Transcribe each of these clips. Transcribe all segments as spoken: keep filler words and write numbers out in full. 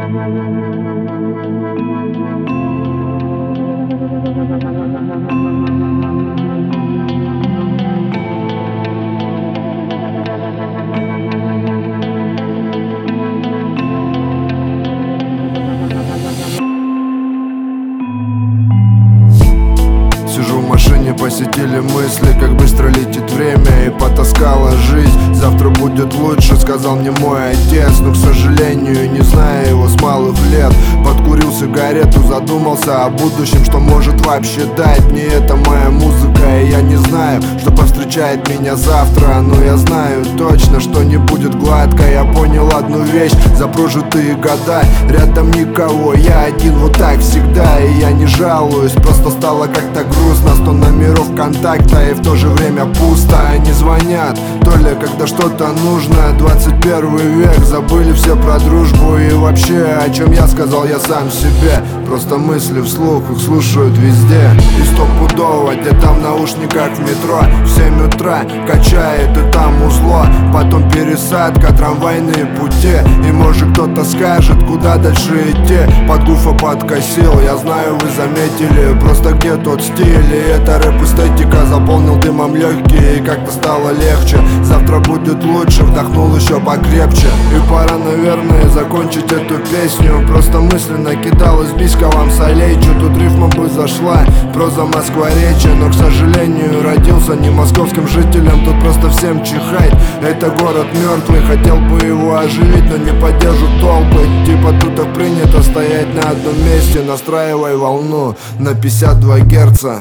Сижу в машине, посетили мысли, как быстро летит время, и потаскала жизнь. Завтра будет лучше, сказал мне мой отец, но, к сожалению, не знаю его с малых лет. Подкурил сигарету, задумался о будущем, что может вообще дать мне эта моя музыка. И я не знаю, что повстречает меня завтра, но я знаю точно, что не будет гладко. Я понял одну вещь: за прожитые года рядом никого, я один, вот так всегда. И я не жалуюсь, просто стало как-то грустно. Сто номеров контакта и в то же время пусто. Они звонят, то ли когда что-то нужно. Двадцать первый век, забыли все про дружбу. И вообще, о чем я сказал я сам себе. Просто мысли вслух, их слушают везде. И стопудово, где-то в наушниках в метро в семь утра качает и там узло. Потом пересадка, трамвайные пути. И может кто-то скажет, куда дальше идти. Под гуфа подкосил, я знаю, вы заметили. Просто где тот стиль? И эта рэп-эстетика заполнил дымом легкие. И как-то стало легче. Завтра будет лучше, вдохнул еще покрепче. И пора, наверное, закончить эту песню. Просто мысленно кидалась биска вам солей. Чё тут рифма бы зашла, проза москворечия. Но, к сожалению, родился не московским жителем. Тут просто всем чихать. Это город мертвый, хотел бы его оживить, но не поддержу толпы. Типа тут так принято стоять на одном месте. Настраивай волну на пятьдесят два герца.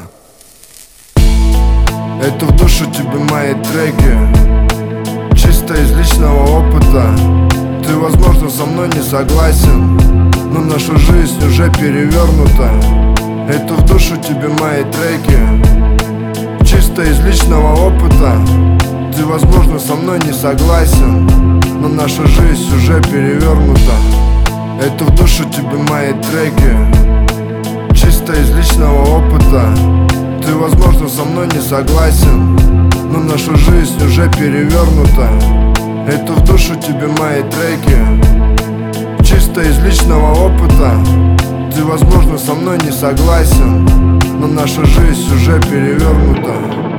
Это в душу тебе мои треки, чисто из личного опыта. Ты, возможно, со мной не согласен, но наша жизнь уже перевернута. Это в душу тебе мои треки, чисто из личного опыта. Ты, возможно, со мной не согласен, но наша жизнь уже перевернута. Это в душу тебе мои треки, чисто из личного опыта. Ты, возможно, со мной не согласен, но наша жизнь уже перевернута. Это в душу тебе мои треки, чисто из личного опыта. Ты, возможно, со мной не согласен, но наша жизнь уже перевернута.